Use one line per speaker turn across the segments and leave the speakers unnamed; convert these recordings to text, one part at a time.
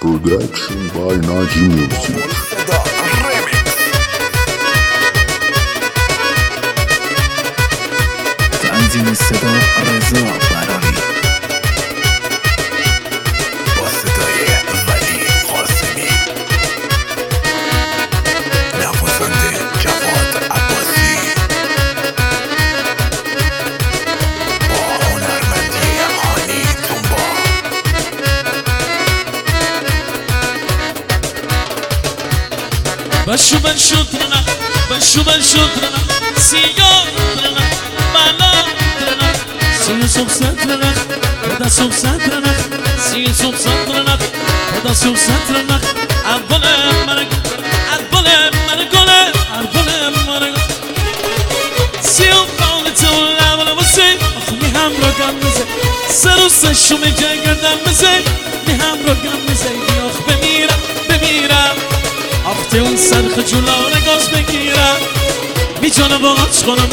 Production by Naji Music.
تنظیم صدا رضا براری
با صدای ولی قاسمی، نوازنده جواد عباسی، با هنرمندی هانی تومبا.
بشو شطرنا سیاه ترنا بالا ترنا سیاه صبح سترنا بدا صبح سترنا سیاه صبح سترنا بدا صبح سترنا اول مرگ سیاه قال تو اول واسه می هم رو گم میزه سر و سشو می جگردم میزه می هم رو گم میزه بیاخ بمیرم آخته اون سر خجولانه گاز بگیرم میجانم با ماچ کنم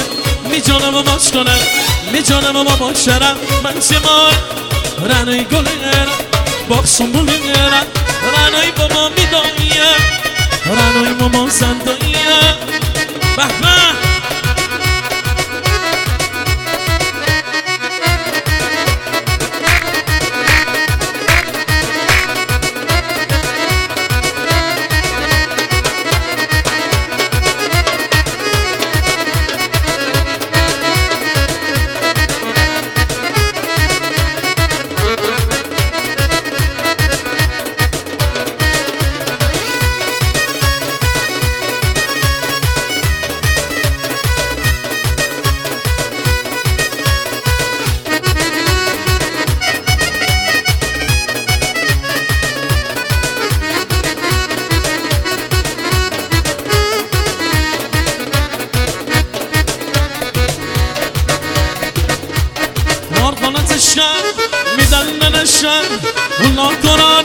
میجانم با باشرم من چه مار رنوی گلرم باکسون بلرم رنوی بابا میدانیم رنوی ماما زندانیم بحبه میدن نشن هلا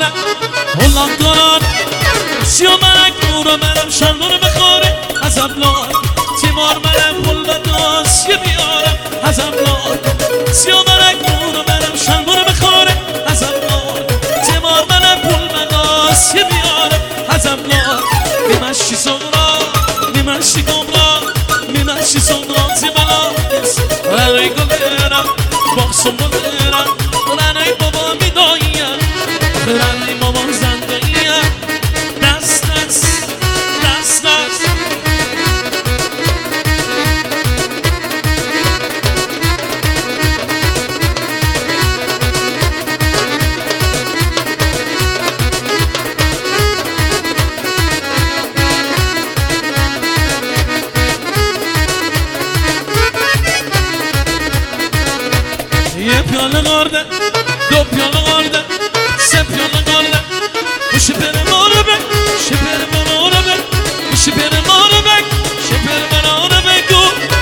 کنانه سیامرک نورو برم شلور بخوره از ابلار تیمار برم پول بداس یه بیارم از ابلار سیامرک نورو برم شلور بخوره از ابلار تیمار برم پول بداس یه بیارم از ابلار میمشی صغرا میمشی گمرا میمشی صغرا زیبالا رنوی گلرم باکسون بلرم رنوی بابا میدانیم رنوی ماما زندانیم دست یه پیاله غارده دو پیاله غارده سه پیاله غارده خوشی پره مارو بک شپر منارو بک خوشی پره مارو بک شپر منارو بگو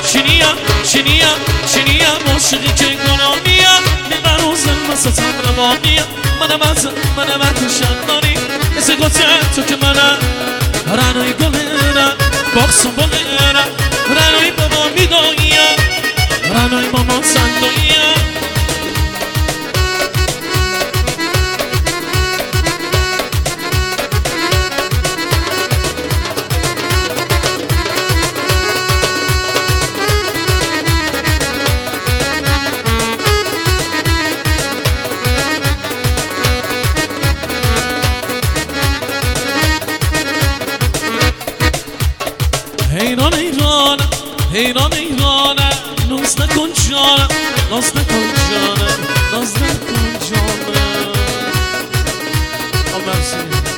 چینیم عاشقی که گناهیم من روزن مساتم روانیم منم اتشن داری مثل گوته تو که منم رنوی گلرم باکسون بلرم رنوی بابا میدانیم رنوی ماما زندانیم حیرانه ناز نکن جانم مرسی